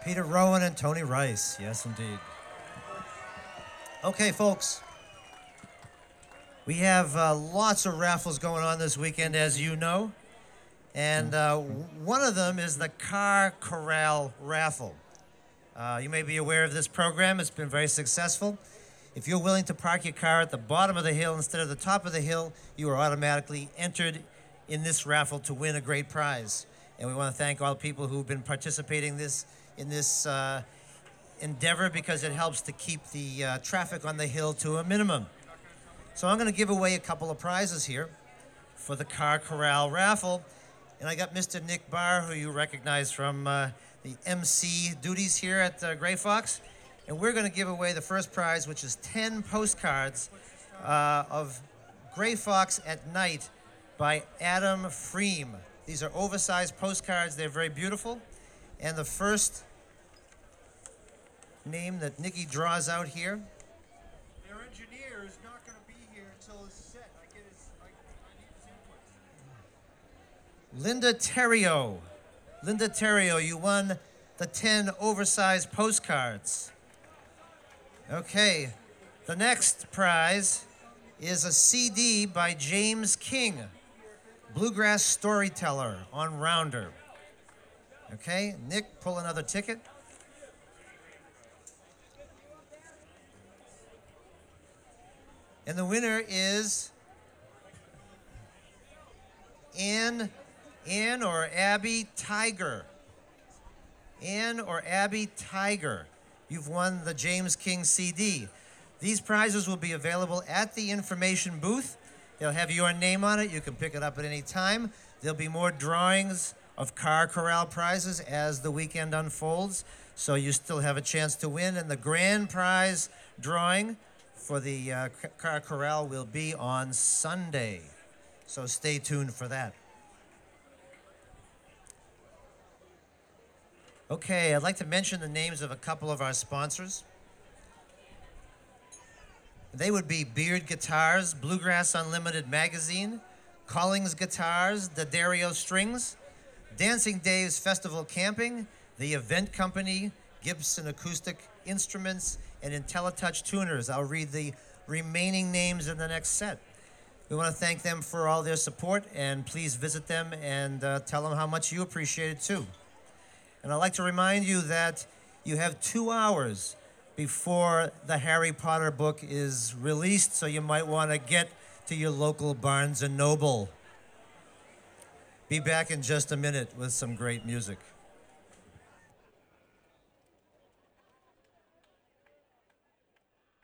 Peter Rowan and Tony Rice. Yes, indeed. Okay, folks. We have lots of raffles going on this weekend, as you know. And one of them is the Car Corral Raffle. You may be aware of this program. It's been very successful. If you're willing to park your car at the bottom of the hill instead of the top of the hill, you are automatically entered in this raffle to win a great prize. And we want to thank all the people who've been participating in this endeavor because it helps to keep the traffic on the hill to a minimum. So I'm going to give away a couple of prizes here for the Car Corral Raffle. And I got Mr. Nick Barr, who you recognize from the MC duties here at Gray Fox. And we're going to give away the first prize, which is 10 postcards of Gray Fox at Night by Adam Freem. These are oversized postcards. They're very beautiful. And the first name that Nikki draws out here. Their engineer is not going to be here until it's set. I need his input. Linda Terrio. Linda Terrio, you won the 10 oversized postcards. Okay, the next prize is a CD by James King, Bluegrass Storyteller on Rounder. Okay, Nick, pull another ticket. And the winner is Ann or Abby Tiger. Ann or Abby Tiger. You've won the James King CD. These prizes will be available at the information booth. They'll have your name on it. You can pick it up at any time. There'll be more drawings of Car Corral prizes as the weekend unfolds, so you still have a chance to win. And the grand prize drawing for the Car Corral will be on Sunday. So stay tuned for that. Okay, I'd like to mention the names of a couple of our sponsors. They would be Beard Guitars, Bluegrass Unlimited Magazine, Collings Guitars, D'Addario Strings, Dancing Dave's Festival Camping, The Event Company, Gibson Acoustic Instruments, and IntelliTouch Tuners. I'll read the remaining names in the next set. We want to thank them for all their support, and please visit them and tell them how much you appreciate it too. And I'd like to remind you that you have 2 hours before the Harry Potter book is released, so you might want to get to your local Barnes & Noble. Be back in just a minute with some great music.